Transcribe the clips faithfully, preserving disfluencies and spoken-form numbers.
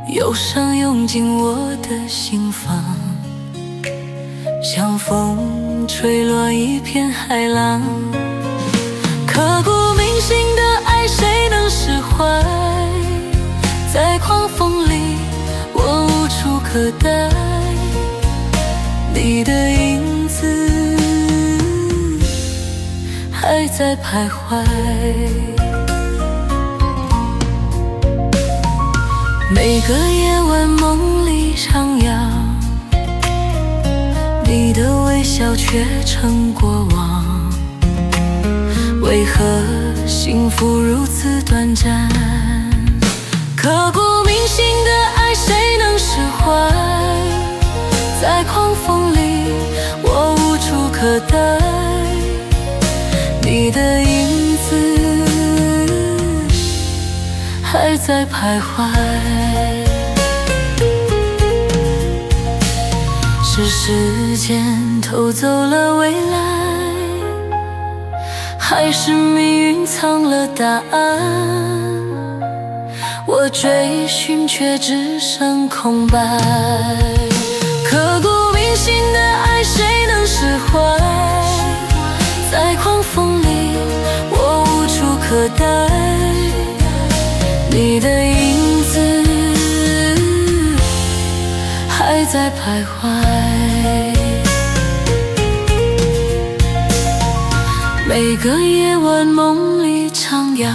忧伤涌进我的心房，像风吹落一片海浪。刻骨铭心的爱，谁能释怀？在狂风里，我无处可待。你的影子还在徘徊。每个夜晚梦里徜徉，你的微笑却成过往。为何幸福如此短暂？刻骨铭心的爱，谁能释怀？在狂风里，我无处可待。你的影子还在徘徊。是时间偷走了未来，还是命运藏了答案？我追寻却只剩空白。刻骨铭心的爱，谁能释怀？在狂风里，我无处可待。你的影子还在徘徊。每个夜晚梦里徜徉，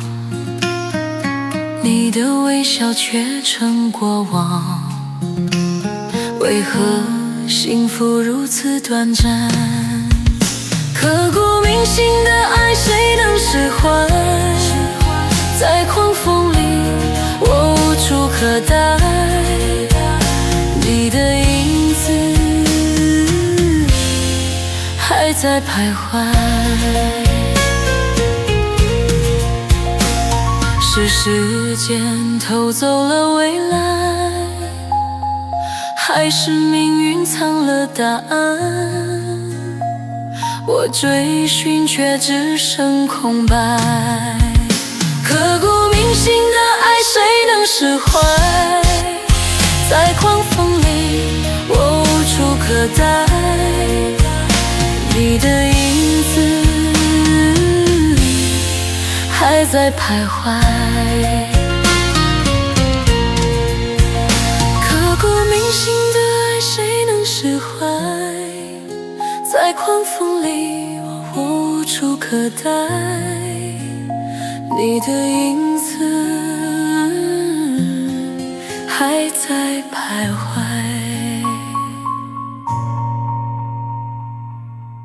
你的微笑却成过往。为何幸福如此短暂？刻骨铭心的爱，谁能释怀？在狂风里，我无处可待。你的影子还在徘徊。是时间偷走了未来，还是命运藏了答案？我追寻却只剩空白。刻骨铭心的爱，谁能释怀？在狂风里，我无处可待。你的影子还在徘徊。刻骨铭心的爱，谁能释怀？在狂风里，我无处可待。你的影子还在徘徊。